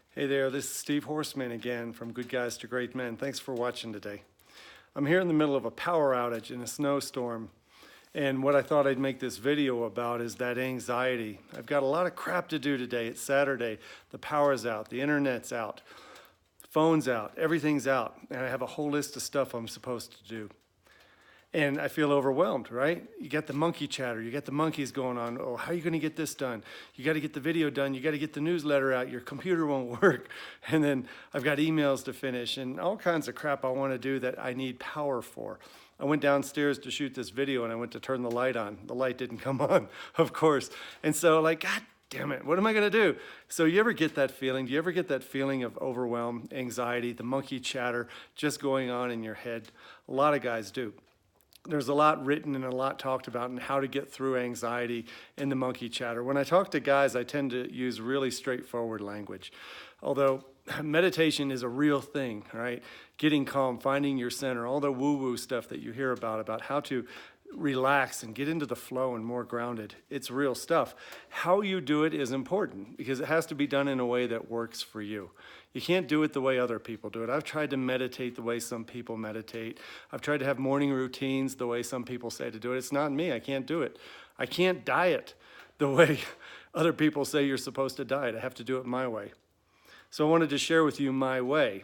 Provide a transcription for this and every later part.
Hey there, this is Steve Horseman again from Good Guys to Great Men. Thanks for watching today. I'm here in the middle of a power outage in a snowstorm, and what I thought I'd make this video about is that anxiety. I've got a lot of crap to do today. It's Saturday, the power's out, the internet's out, phone's out, everything's out, and I have a whole list of stuff I'm supposed to do. And I feel overwhelmed, right? You got the monkey chatter, you got the monkeys going on. Oh, how are you gonna get this done? You gotta get the video done, you gotta get the newsletter out, your computer won't work. And then I've got emails to finish and all kinds of crap I wanna do that I need power for. I went downstairs to shoot this video and I went to turn the light on. The light didn't come on, of course. And so like, God damn it, what am I gonna do? So you ever get that feeling? Do you ever get that feeling of overwhelm, anxiety, the monkey chatter just going on in your head? A lot of guys do. There's a lot written and a lot talked about on how to get through anxiety and the monkey chatter. When I talk to guys, I tend to use really straightforward language. Although meditation is a real thing, right? Getting calm, finding your center, all the woo-woo stuff that you hear about how to relax and get into the flow and more grounded. It's real stuff. How you do it is important because it has to be done in a way that works for you. You can't do it the way other people do it. I've tried to meditate the way some people meditate. I've tried to have morning routines the way some people say to do it. It's not me. I can't do it. I can't diet the way other people say you're supposed to diet. I have to do it my way. So I wanted to share with you my way.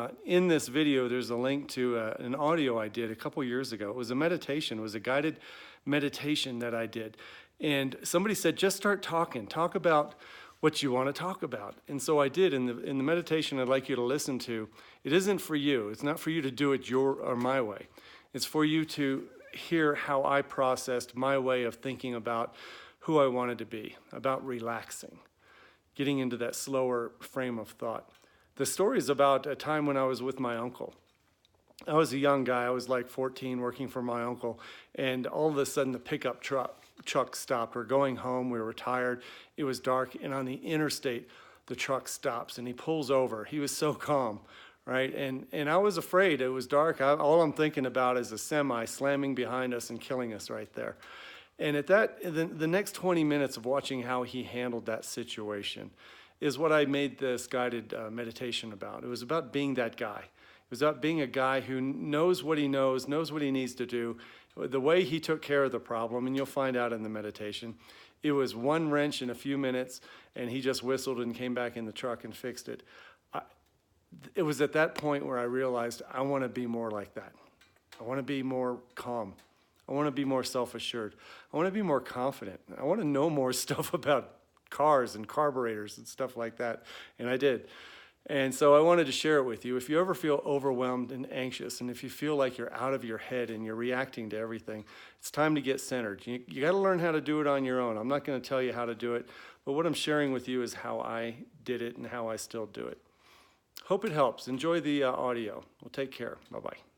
In this video, there's a link to an audio I did a couple years ago. It was a meditation. It was a guided meditation that I did. And somebody said, just start talking. Talk about what you want to talk about. And so I did. In the meditation I'd like you to listen to, it isn't for you. It's not for you to do it your or my way. It's for you to hear how I processed my way of thinking about who I wanted to be, about relaxing, getting into that slower frame of thought. The story is about a time when I was with my uncle. I was a young guy. I was like 14 working for my uncle, and all of a sudden the pickup truck stopped. We're going home. We were tired. It was dark, and on the interstate, the truck stops, and he pulls over. He was so calm, right? And I was afraid. It was dark. All I'm thinking about is a semi slamming behind us and killing us right there. And at that, the next 20 minutes of watching how he handled that situation is what I made this guided meditation about. It was about being that guy. It was about being a guy who knows what he knows what he needs to do, the way he took care of the problem, and you'll find out in the meditation. It was one wrench in a few minutes, and he just whistled and came back in the truck and fixed it. It was at that point where I realized I want to be more like that. I want to be more calm. I want to be more self-assured. I want to be more confident. I want to know more stuff about cars and carburetors and stuff like that, and I did. And so I wanted to share it with you. If you ever feel overwhelmed and anxious, and if you feel like you're out of your head and you're reacting to everything, it's time to get centered. You got to learn how to do it on your own. I'm not going to tell you how to do it, but what I'm sharing with you is how I did it and how I still do it. Hope it helps. Enjoy the audio. Well, take care. Bye-bye.